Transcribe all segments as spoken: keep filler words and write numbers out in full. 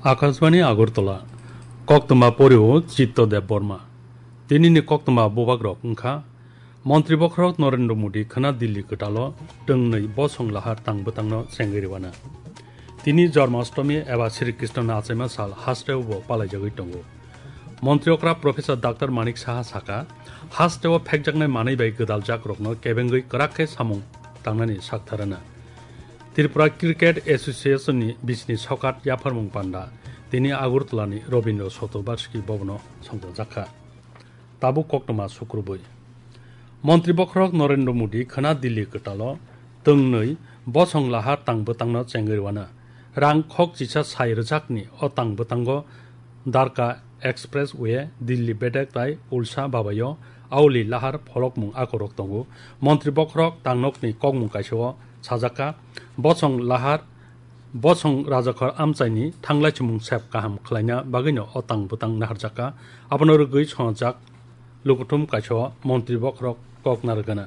आकाशवाणी आगरतला कक्तमा परियो चित्तदेव बर्मा दिनैनि कक्तमा बबाग्रक ओंखा मन्त्री बख्रक नरेन्द्र मोदी खोना दिल्ली गोटालो दोंनै बसं लाहार तांबोतांनो सेंगेरिवाना तिनि जन्माष्टमी एबा श्रीकृष्ण आचैमा साल हास्टेवबो पालायजागै दंगो मन्त्रिअक्रा प्रोफेसर डाक्टर मानिक साहा साका हास्टेव फेकजांनाय मानै बाय गोदाल जाकरकनो केबेंगै कराखे सामुं तांनानि साकथाराना त्रिपुरा क्रिकेट एसोसिएशननि बिसनि सकात याफारमुं पान्डा दिनै आगरतलानि रबीन्द्र शतबार्षिकी भवनाव संजाजाखा ताबु कक्तमा सुक्रुबै मन्त्री बख्रक नरेन्द्र मोदी खोना दिल्ली गोटालो दोंनै बसं लाहार तांबोतांनो चेंगेरवाना रां खक चिसा साइ रोजाकनि अ तांबोतांगो दारका एक्सप्रेस वे दिल्ली बेडेक ताइ उल्सा बाबायो आवली लाहार फलकमुं आकरक दंगो मन्त्री बख्रक तांनकनि ककमुं काइसो साजाका बसं लाहार बसं राजाखर आमचाइनि थांलायचुमुं सेब गाहाम खालायना बागैनो अ तांबोतां नाहारजाका आबनो रुगै संजाक लुकुथुम काइसो मन्त्री बख्रक ककनारगना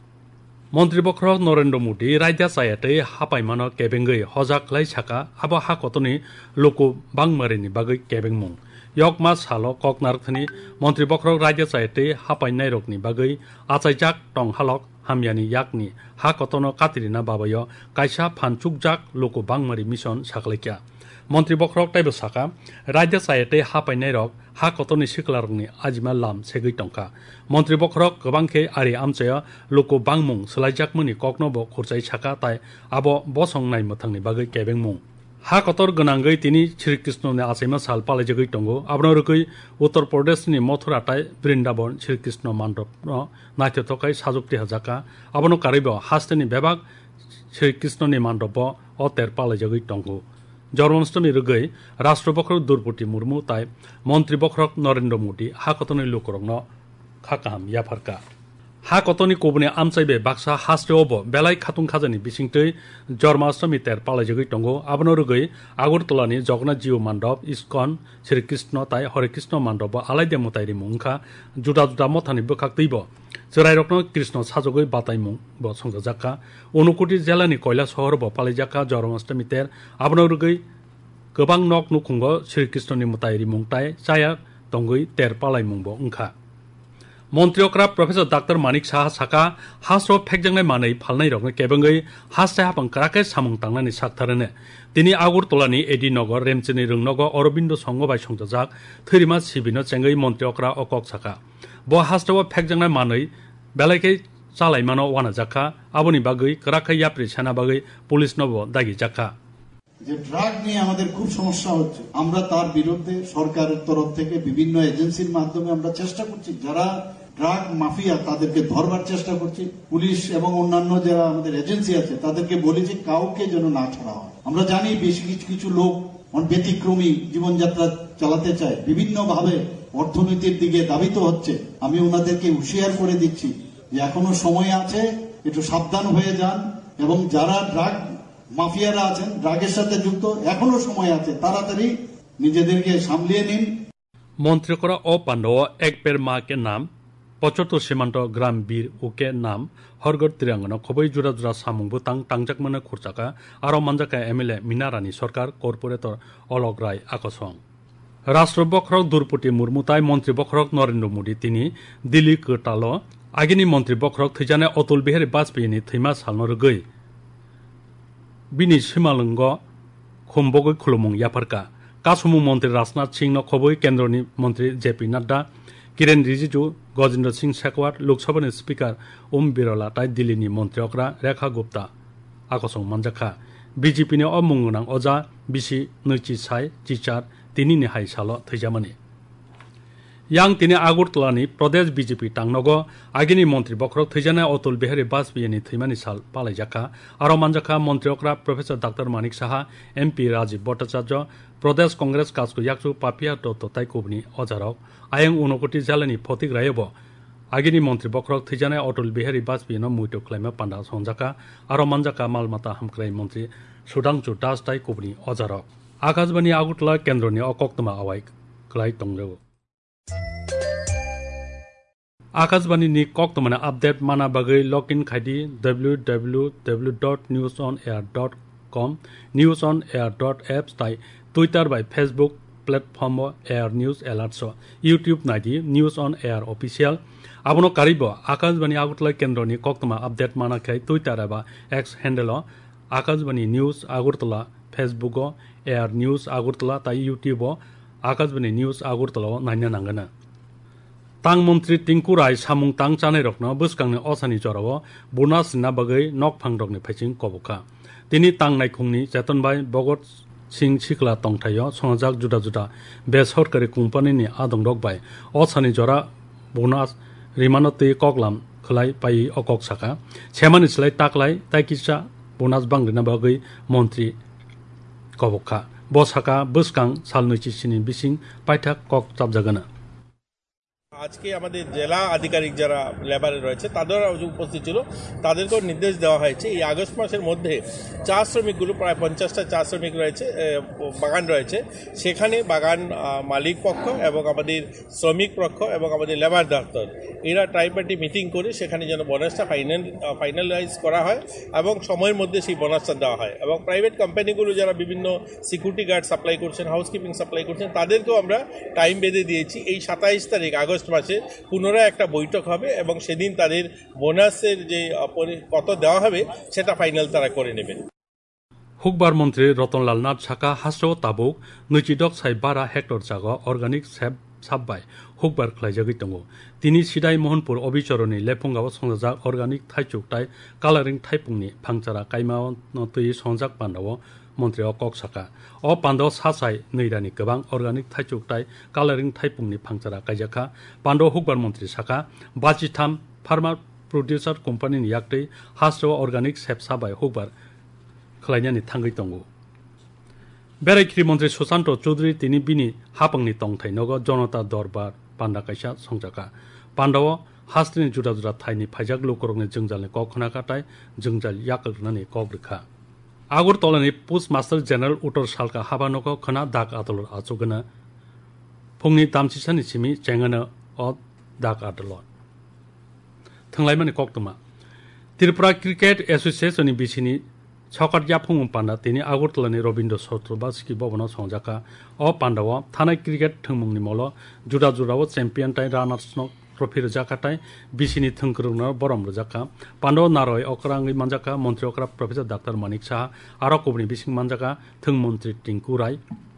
मन्त्री बख्रक नरेन्द्र मोदी रायदा सायातै हापाइमानो केबेंगै हजाकलाय साका आबो हाकतनि लोको बांमारिनि बागै केबेंमुं यकमा सालो ककनारखनि मन्त्री बख्रक रायदा सायातै हापाइनाय रकनि बागै आचाइजाक टंहालक हामियानि याकनि हाकतनो कातिरिना बाबायो काइसा फानचुकजाक लोको बांमारि मिशन साखलायख्या मन्त्री बख्रक ताइबो साका रायदा सायातै हापाइनाय रक हाकतनि सिखलारनि आजिमा लाम सेगै टंका मन्त्री बख्रक गोबांखे आरि आमचाया लोको बांमुं सोलायजाकमनि ककनबो खुरचाइ साका ताइ आबो बसं नाय मोथांनि बागै केबेंमुं हा कतर गनांगै तिनि श्रीकृष्णनि आचैमा साल पालायजागै दंगो आबनो रुगै उत्तर प्रदेशनि मथुरा ताइ बृन्दावन श्रीकृष्ण मण्डप नायथथकाय साजुक्ति हाजाका आबनो कारिबो हास्तेनि बेबाग श्रीकृष्णनि मण्डप अतेर पालायजागै दंगो जन्माष्टमी रुगै राष्ट्र बख्रक द्रौपदी मुर्मु ताइ मन्त्री बख्रक नरेन्द्र मोदी हाकतनि लोकरंनो खाकाहाम याफारका हाकतनि कोबनि आमचाइबे बाक्सा हास्टेवबो बेलाय खातुं खाजानि बिसिंतै जन्माष्टमी तेर पालायजागै दंगो आबनो रुगै आगरतलानि जगन्नाथ जिउ मण्डप इस्कन श्रीकृष्ण ताइ हरेकृष्ण मण्डप आलायदे मुताइरि मुंखा जुदा जुदा मथानि बोखाक्तैबो जोराइरकनो कृष्ण साजगै बाताइमुंबो संजाजाका अनुकुटी जिल्लानि कयला सहरबो पालायजाका जन्माष्टमी तेर आबनो रुगै गोबां नक नुखुंगो श्रीकृष्णनि मुताइरि मुंताइ जाया दंगै तेर पालायमुंबो ओंखा मन्त्रिअक्रा प्रोफेसर डाक्टर मानिक साहा साका हास्रो फेकजांनाय मानै फालनाय रकनो केबेंगै हास्ताय हापां कराके सामुं तांनानि साकथारने दिनै आगरतलानि एडि नगर रेमचिनि रुंनगर अरबिन्द संगबाय संजाजाक थैरिमा सिबिनो चेंगै मन्त्रिअक्रा अकक साका ब हास्ताव फेकजांनाय मानै बेलायकै चालायमानो वाना जाका आबनि बागै कराके याप्रि सेना बागै पुलिस नबो दागि जाका যে ড্রাগ নিয়ে আমাদের খুব সমস্যা হচ্ছে আমরা তার বিরুদ্ধে সরকারের তরফ থেকে বিভিন্ন এজেন্সির মাধ্যমে আমরা চেষ্টা করছি যারা ড্রাগ মাফিয়া তাদেরকে ধরবার চেষ্টা করছি পুলিশ এবং অন্যান্য যারা আমাদের এজেন্সি আছে তাদেরকে বলি যে কাউকে যেন না ছাড়া হয় আমরা জানি বেশ কিছু কিছু লোক ব্যতিক্রমী জীবনযাত্রা চালাতে চায় বিভিন্ন ভাবে অর্থনীতির দিকে দাবিত হচ্ছে আমি ওনাদেরকে হুঁশিয়ার করে দিচ্ছি যে এখনো সময় আছে একটু সাবধান হয়ে যান এবং যারা ড্রাগ মাফিয়ারা আছেন ড্রাগের সাথে যুক্ত এখনো সময় আছে তাড়াতাড়ি নিজেদেরকে সামলিয়ে নিন মন্ত্রী করা ও পান্ডব এক পের মা কে নাম পঁচাত্তর সীমান্ত গ্রাম বীর উকে নাম হরগড় ত্রিয়াঙ্গন খবৈ জুরা জুরা সামুংবো তাং তাংজাক মানে খুরচাকা আরো মানজাকা এমএলএ মিনারানি সরকার কর্পোরেটর অলক রায় আকসং রাষ্ট্র বখ্রক দ্রৌপদী মুর্মু তাই মন্ত্রী বখ্রক নরেন্দ্র মোদী তিনি দিল্লি কোটালো আগেনি মন্ত্রী বখ্রক থৈজানাय অটল বিহারী বাজपेयीनि थैमा सालनो रुगै बिनि सिमालंग खुम्बगै खुलुमुं याफारका कासुमुं मन्त्री राजनाथ सिंह खबै केन्द्रनि मन्त्री जेपी नड्डा किरेन रिजिजु गजेन्द्र सिंह शेखावत लोकसभानि स्पिकार ओम बिरला ताइ दिल्लीनि मन्त्रिअक्रा रेखा गुप्ता आकसं मानजाखा बिजेपिनि अमुंगनां अजा बिसि नैचि साइ चिचार तिनिनि हाइ साल थैजामानि yang tini Agartalani Pradesh BJP টাংনগো আগেনি মন্ত্রী বখ্রক থৈজানাय অটল বিহারী বাজपेयीनि थैमानि साल पालायजाका आरो मानजाका मन्त्रिअक्रा professor doctor Manik Saha MP Rajiv Bhattacharya Pradesh Congress काजको याकसु पापिया दत्त ताइकोबनि अजारक आयं उनकोटी जिल्लानि फतिक रायबो আগেনি मन्त्री बख्रक थैजानाय अटल बिहारी बाजपेयीनो मुइतो ख्लायमा पान्डा संजाका आरो मानजाका मालमाता हामख्राय मन्त्री सुदांशु दास ताइकोबनि अजारक आकाशबाणी आगरतला केन्द्रनि अकक्तमा आवाय क्लाय दंजो आकाशवाणी नि कक्तमाना अपडेट माना बागै लॉगिन खायदि W W W dot news on air dot com news on air dot apps ताइ Twitter by Facebook platform Air News Alerts YouTube naidi News on Air official abono karibo Akashbani Agartala kendroni koktoma update mana khai Twitter aba X handle Akashbani News Agartala Facebook Air News Agartala tai YouTube Akashbani News Agartala naina nangana Tang Mantri Tinku Rai samung tang chanai rokno buskangni osani jorao bonus na bagai nok phangrokni phaiching kobuka tini tang nai khungni chetonbai bogot sing chikla tongthayo songjak juda juda besorkari company ni adong rokbai osani jora bonus rimanoti koklam khlai pai okok saka chemani slai taklai taikisa bonus bangrina bagai mantri kobuka bosaka buskang salnuchi sini bising paithak kok chapjagana আজকে আমাদের জেলা আধিকারিক যারা লেবারে রয়েছে তাদেরও উপস্থিত ছিল তাদেরকেও নির্দেশ দেওয়া হয়েছে এই আগস্ট মাসের মধ্যে চা শ্রমিকগুলো প্রায় পঞ্চাশটা চা শ্রমিক রয়েছে বাগান রয়েছে সেখানে বাগান মালিক পক্ষ এবং আমাদের শ্রমিক পক্ষ এবং আমাদের লেবার দপ্তর এরা ট্রাইপার্টি মিটিং করে সেখানে যেন বোনাসটা ফাইনাল ফাইনালাইজ করা হয় এবং সময়ের মধ্যে সেই বোনাসটা দেওয়া হয় এবং প্রাইভেট কোম্পানিগুলো যারা বিভিন্ন সিকিউরিটি গার্ড সাপ্লাই করছেন হাউসকিপিং সাপ্লাই করছেন তাদেরকেও আমরা টাইম বেঁধে দিয়েছি এই সাতাইশ তারিখ আগস্ট মাসে পুনরায় একটা বৈঠক হবে এবং সেদিন তাদের বোনাসের যে কত দেওয়া হবে সেটা ফাইনাল তারা করে নেবেন হুকবার মন্ত্রী রতনলাল নাথ সাকা হাসো তাবুক নৈচিদক সাই বারা হেক্টর জাগা অর্গানিক সেব সাববাই হুকবার খ্লাইজাগৈ দङ তিনি সিদাই মোহনপুর অবিচরণী লেফুঙ্গাव সংজাক অর্গানিক थाइचुकताय कालारिं थाइपुंनि फांचारा काइमा तै संजाक पान्दाव मन्त्री अकक साका अ पान्दाव सासाय नैरानि गोबां अर्गानिक थाइचुकताय कालारिं थाइपुंनि फांचारा काइजाखा पान्दाव हुकबार मन्त्री साका बाजिथाम फार्मा प्रड्यूसर कम्पानिनि याक्तै हास्रो अर्गानिक सेबसाबाय हुकबार खलायनानि थांगै दङ बेरायखिरि मन्त्री सुशान्त चौधरी तिनि बिनि हापंनि तंथाय नग जनता दरबार पान्दा काइसा संजाका पान्दाव हास्ट्रिनि जुदा जुदा थाइनि फाइजाक लोकरंनि जोंजालनि कखनाकाताय जोंजाल याकलनानि कग्रिखा आगरतलानि पोस्ट मास्टर जेनेरेल उत्तर सालका हाबानक खना दाग आदालत आचुगना फुंनि दामसिसानि सिमि चेंगाना अ दाग आदालत थंलायमानि कक्तमा त्रिपुरा क्रिकेट एसोसिएशननि बिसिनि छकाट याफुं पान्डा तिनि आगरतलानि रविन्द्र सत्रबास्की भवनाव संजाका अ पान्डाव थानाय क्रिकेट थंमुंनि मल जुदा जुदाव चेम्पियन टाइ रानार्स ट्रफी रजाकाताय बिसिनि थंखरुंना बरम रजाका पान्डव नारय अक्रांगै मानजाका मन्त्री अक्रा प्रोफेसर डाक्टर मानिक साहा आरो कबनि बिसिं मानजाका थं मन्त्री टिंकु राय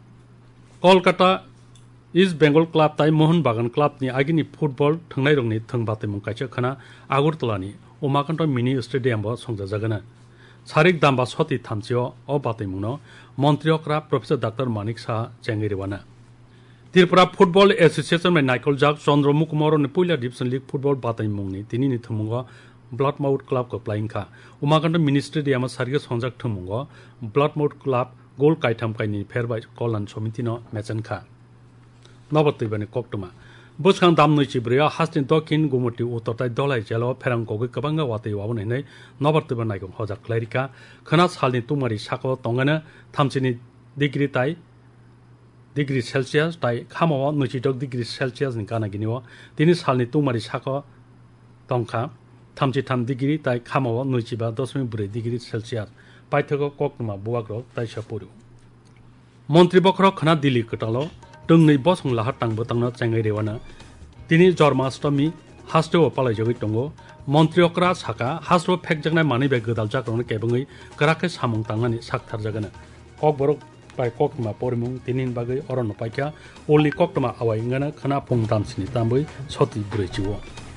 कलकाता इस्ट बेंगल क्लाब ताय मोहन बागान क्लाबनि आगिनि फुटबल थंनाय रंनि थंबाते मुंकाइसे खना आगरतलानि उमाकान्त मिनि स्टेडियामबो संजाजागोना सारिक दाम्बा सती थामसियाव अ बातैमुंनो मन्त्री अक्रा प्रोफेसर डाक्टर मानिक साहा चेंगिरिवाना त्रिपुरा फुटबल एसोसिएशन में नाइकल जाक चंद्रमुख मरनि पहिला डिभिजन लीग फुटबल बातैमुंनि तिनिनि थमुंग ब्लाड माउथ क्लाब को प्लाइंखा उमाकान्त मिनि स्टेडियाम सारिगे संजाक थमुंग ब्लाड माउथ क्लाब गोल काइथाम काइनि फेरबाय कल्याण समितिनो मेचनखा नबतैबानि कक्तमा बुसखां दामनै चिब्रिया हास्टिन दक्षिण गुमति उत्तरताय दलाय जेलाव फेरां गगै गोबांगा वातै वाबनानै नबतैबा नायगं हजाक क्लारिका खना सालनि तुमारि साको तंगानो थामसिनि डिग्री ताय डिग्री सेल्सियास ताय खामाव नैजिद' डिग्री सेल्सियास नि गानागिनिव तिनि सालनि तुमारि साको तंखा थामजिथाम डिग्री ताय खामाव नैजिबा दशमिक ब्रै डिग्री सेल्सियास पाइथको कक्तमा बुवाग्र ताइसा पुरु मन्त्री बख्र खना दिल्ली कटालो टंनै बसं लाहा टांबो टांना चेंगाइ रेवाना तिनि जन्माष्टमी हास्टो पालायजोगै दङ मन्त्री अक्रा साका हास्टो फेकजागनाय मानैबे गोदाल जाग्रनो केबङै कराखे सामुं टांनानि साकथार जागोन ककबरक पाइ कक्तमा परिमुं तिनिन बागै अरन पाइखा ओलि कक्तमा आवाइंगाना खना फुं दामसिनि तांबै सति ब्रैजिव